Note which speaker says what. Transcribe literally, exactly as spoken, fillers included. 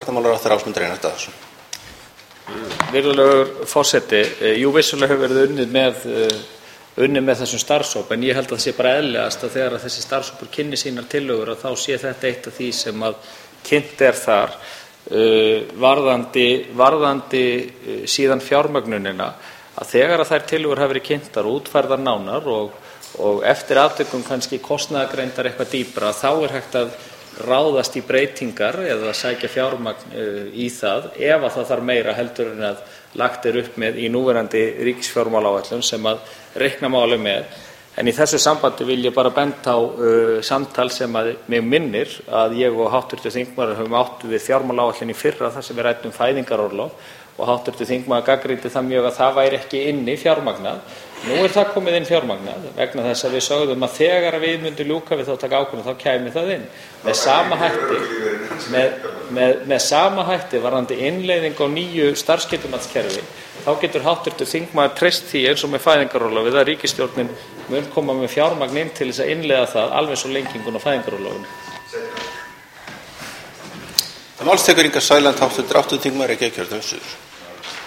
Speaker 1: Menntamálaráðherra Ásmundur Einar Daðason.
Speaker 2: Virðulegur forseti, jú vissulega hefur verið unnið með, unnið með þessum starfshóp, en ég held að það sé bara eðlilegast að þegar að þessi starfshópur kynni sínar tillögur að þá sé þetta eitt af því sem að kynnt er þar uh, varðandi, varðandi uh, síðan fjármögnunina, að þegar að þær tillögur hafa verið kynntar og útfærðar nánar og, og eftir atvikum kannski kostnaðargreindar eitthvað dýpra, þá er hægt að ráðast í breytingar eða sækja fjármagn uh, í það ef að það þarf meira heldur en að lagt er upp með í núverandi ríkisfjármálaáætlun sem að reikna máli með. En í þessu sambandi vil ég bara benda á uh, samtal sem að mig minnir að ég og háttvirtur þingmaður höfum átt við fjármálaáætlun í fyrra þar sem við ræddum fæðingarorlof og háttvirtur þingmaður gagnrýndi það mjög að það væri ekki inni fjármagnað. Nú er það komið inn fjármagnað vegna þess að við sögðum að þegar við myndum ljúka við þá taka ákvörðun þá kæmi það inn. Með sama hætti, með, með, með sama hætti varðandi innleiðing á nýju starfsgetumatskerfi, þá getur háttvirtur þingmaður treyst því eins og með fæðingarorlofið að ríkisstjórnin mun koma með fjármagn inn til þess að innleiða það alveg svo lengingun á fæðingarorlofinu.
Speaker 1: Það máls tekur Inga Sæland, háttvirtur áttunda þingmaður Reykjavíkurkjördæmis suður.